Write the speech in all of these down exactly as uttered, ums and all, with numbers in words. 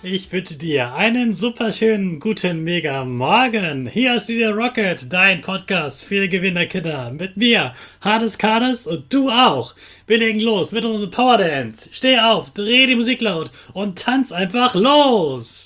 Ich wünsche dir einen super schönen guten Mega Morgen. Hier ist wieder Rocket, dein Podcast für Gewinnerkinder. Mit mir, Hades Kades und du auch. Wir legen los mit unserem Power Dance. Steh auf, dreh die Musik laut und tanz einfach los.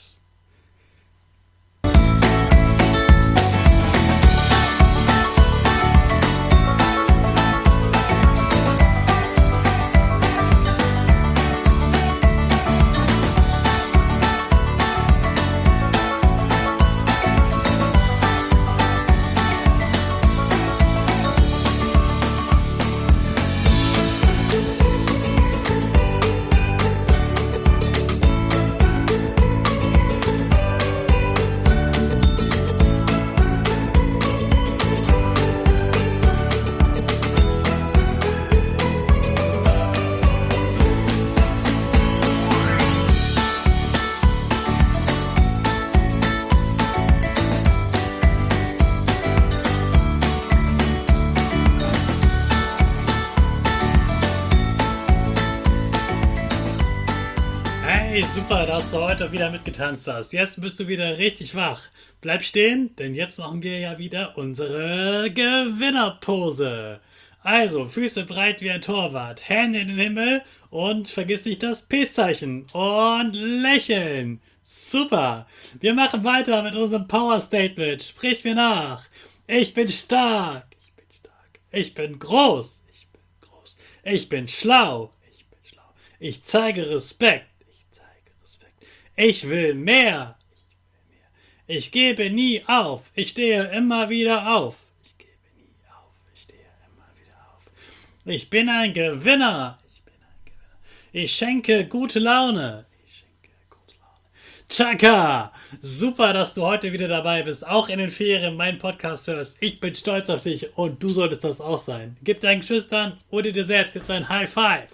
Hey, super, dass du heute wieder mitgetanzt hast. Jetzt bist du wieder richtig wach. Bleib stehen, denn jetzt machen wir ja wieder unsere Gewinnerpose. Also, Füße breit wie ein Torwart, Hände in den Himmel und vergiss nicht das Peace-Zeichen und lächeln. Super. Wir machen weiter mit unserem Power-Statement. Sprich mir nach. Ich bin stark. Ich bin stark. Ich bin groß. Ich bin groß. Ich bin schlau. Ich bin schlau. Ich zeige Respekt. Ich will mehr. Ich will mehr. Ich gebe nie auf. Ich stehe immer wieder auf. Ich gebe nie auf. Ich stehe immer wieder auf. Ich bin ein Gewinner. Ich bin ein Gewinner. Ich schenke gute Laune. Ich schenke gute Laune. Chaka! Super, dass du heute wieder dabei bist. Auch in den Ferien meinen Podcast hörst. Ich bin stolz auf dich und du solltest das auch sein. Gib deinen Geschwistern oder dir selbst jetzt ein High Five.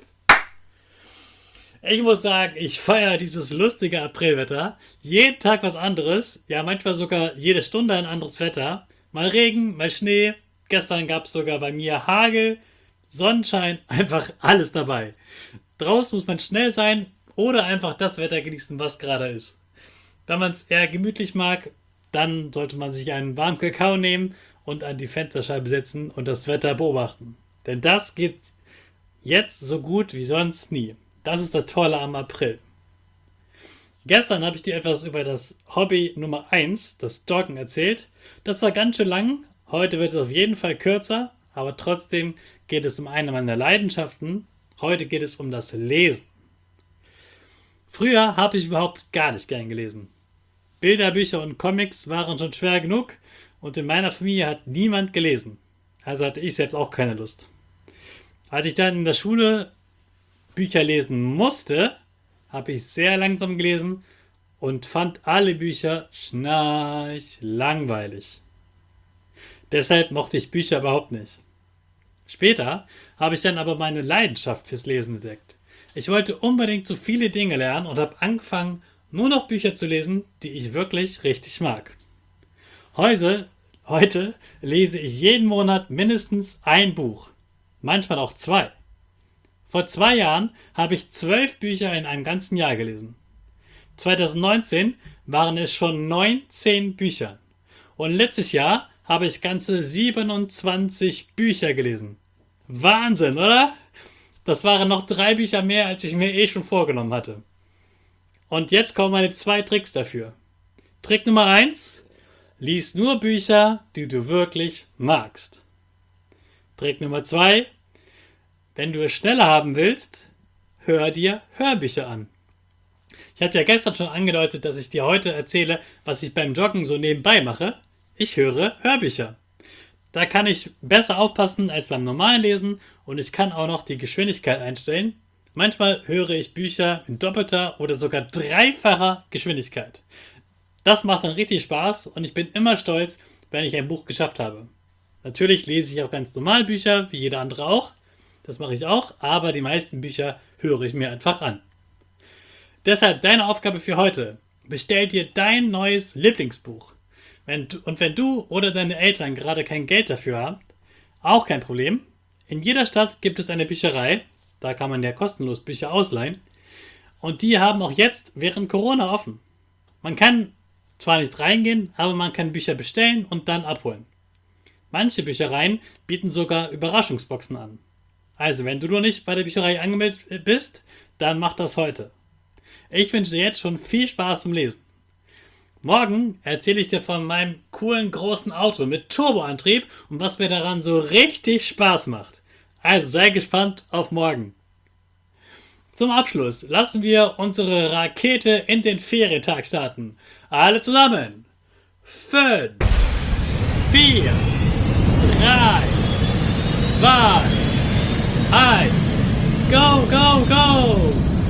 Ich muss sagen, ich feiere dieses lustige Aprilwetter. Jeden Tag was anderes. Ja, manchmal sogar jede Stunde ein anderes Wetter. Mal Regen, mal Schnee. Gestern gab es sogar bei mir Hagel, Sonnenschein, einfach alles dabei. Draußen muss man schnell sein oder einfach das Wetter genießen, was gerade ist. Wenn man es eher gemütlich mag, dann sollte man sich einen warmen Kakao nehmen und an die Fensterscheibe setzen und das Wetter beobachten. Denn das geht jetzt so gut wie sonst nie. Das ist das Tolle am April. Gestern habe ich dir etwas über das Hobby Nummer eins, das Joggen, erzählt. Das war ganz schön lang. Heute wird es auf jeden Fall kürzer, aber trotzdem geht es um eine meiner Leidenschaften. Heute geht es um das Lesen. Früher habe ich überhaupt gar nicht gern gelesen. Bilderbücher und Comics waren schon schwer genug und in meiner Familie hat niemand gelesen. Also hatte ich selbst auch keine Lust. Als ich dann in der Schule Bücher lesen musste, habe ich sehr langsam gelesen und fand alle Bücher schnarch langweilig. Deshalb mochte ich Bücher überhaupt nicht. Später habe ich dann aber meine Leidenschaft fürs Lesen entdeckt. Ich wollte unbedingt so viele Dinge lernen und habe angefangen, nur noch Bücher zu lesen, die ich wirklich richtig mag. Heute, heute lese ich jeden Monat mindestens ein Buch, manchmal auch zwei. Vor zwei Jahren habe ich zwölf Bücher in einem ganzen Jahr gelesen. zwanzig neunzehn waren es schon neunzehn Bücher. Und letztes Jahr habe ich ganze siebenundzwanzig Bücher gelesen. Wahnsinn, oder? Das waren noch drei Bücher mehr, als ich mir eh schon vorgenommen hatte. Und jetzt kommen meine zwei Tricks dafür. Trick Nummer eins: Lies nur Bücher, die du wirklich magst. Trick Nummer zwei: Wenn du es schneller haben willst, hör dir Hörbücher an. Ich habe ja gestern schon angedeutet, dass ich dir heute erzähle, was ich beim Joggen so nebenbei mache. Ich höre Hörbücher. Da kann ich besser aufpassen als beim normalen Lesen und ich kann auch noch die Geschwindigkeit einstellen. Manchmal höre ich Bücher in doppelter oder sogar dreifacher Geschwindigkeit. Das macht dann richtig Spaß und ich bin immer stolz, wenn ich ein Buch geschafft habe. Natürlich lese ich auch ganz normal Bücher, wie jeder andere auch. Das mache ich auch, aber die meisten Bücher höre ich mir einfach an. Deshalb deine Aufgabe für heute: Bestell dir dein neues Lieblingsbuch. Wenn du, und wenn du oder deine Eltern gerade kein Geld dafür haben, auch kein Problem. In jeder Stadt gibt es eine Bücherei, da kann man ja kostenlos Bücher ausleihen. Und die haben auch jetzt während Corona offen. Man kann zwar nicht reingehen, aber man kann Bücher bestellen und dann abholen. Manche Büchereien bieten sogar Überraschungsboxen an. Also, wenn du noch nicht bei der Bücherei angemeldet bist, dann mach das heute. Ich wünsche dir jetzt schon viel Spaß beim Lesen. Morgen erzähle ich dir von meinem coolen großen Auto mit Turboantrieb und was mir daran so richtig Spaß macht. Also sei gespannt auf morgen. Zum Abschluss lassen wir unsere Rakete in den Ferientag starten. Alle zusammen. Fünf, vier, drei, zwei, eins. Go, go, go!